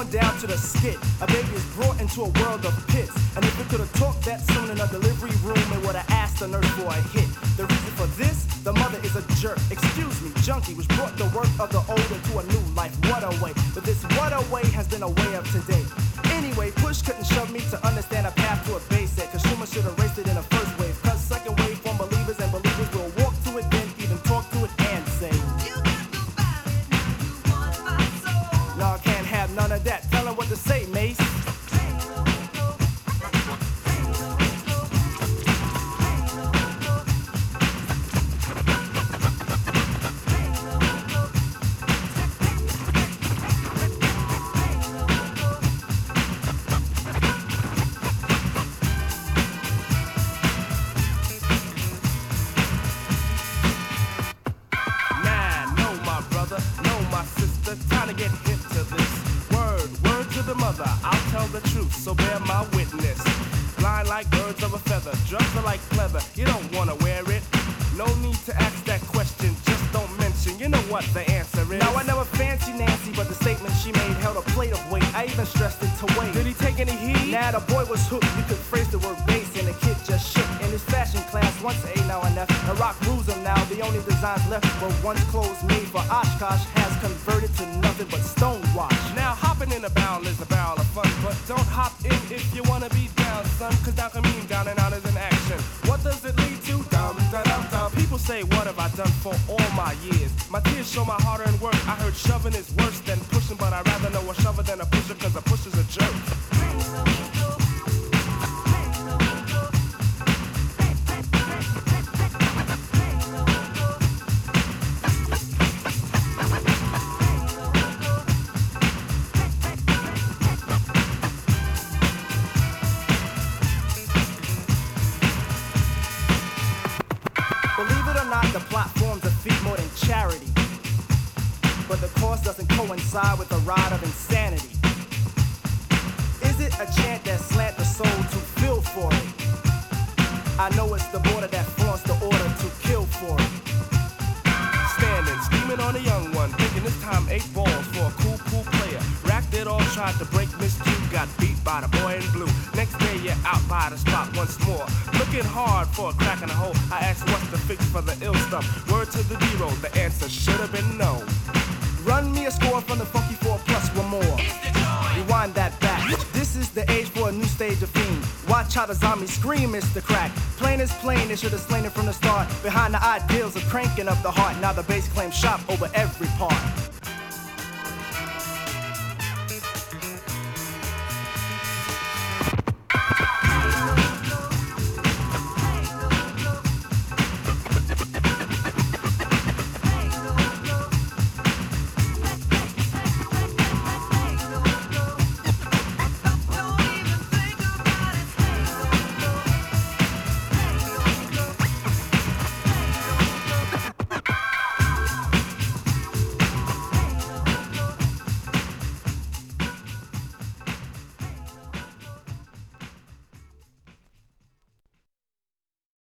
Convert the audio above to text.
on down to the skit. A baby is brought into a world of pits. And if it could have talked that soon in a delivery room, it would have asked the nurse for a hit. The reason for this, the mother is a jerk. Excuse me, junkie, which brought the work of the old into a new life. What a way. But this what a way has been a way of today. Anyway, push couldn't shove me to understand a path to a basic. Consumer should have raced it in a first wave. Cause second wave from believers and believers will walk to it, then even talk to it and say, you got the body, you want my soul. No, I can't have none of that. Tell her what to say, Mace. I'll tell the truth, so bear my witness. Blind like birds of a feather, drugs are like pleather. You don't wanna wear it. No need to ask that question, just don't mention. You know what the answer is. Now I never fancy Nancy, but the statement she made held a plate of weight. I even stressed it to wait. Did he take any heed? Nah, the boy was hooked. You could phrase the word bass, and the kid just shook. In his fashion class, once A, now and F. The rock rules him now. The only designs left were once clothes made for Oshkosh has converted to nothing but stonewash. Now hopping in a barrel is a barrel of fun, but don't hop in if you wanna be down, son. Cause down can mean down and out is an action. What does it lead to? Dum da dum dum. People say, what have I done for all my years? My tears show my hard-earned work. I heard shoving is worse than pushing, but I'd rather know a shover than a pusher, cause a pusher's a jerk. The plot forms a feat more than charity, but the cost doesn't coincide with the ride of insanity. Is it a chant that slant the soul to feel for it? I know it's the border that flaunts the order to kill for it. Standing, scheming on a young one, thinking this time 8 balls for a cool player. Racked it all, tried to break Miss Q, got beat by the boy in blue. Next day you're out by the spot once more, looking hard for a crack in the hole. I asked what's the fix for the ill stuff. Word to the D-roll, the answer should have been no. Run me a score from the Funky 4 plus one more. Rewind that back. This is the age for a new stage of fiend. Watch how the zombies scream, it's the crack. Plain is plain, they should have slain it from the start. Behind the ideals of cranking up the heart, now the bass claims shop over every part.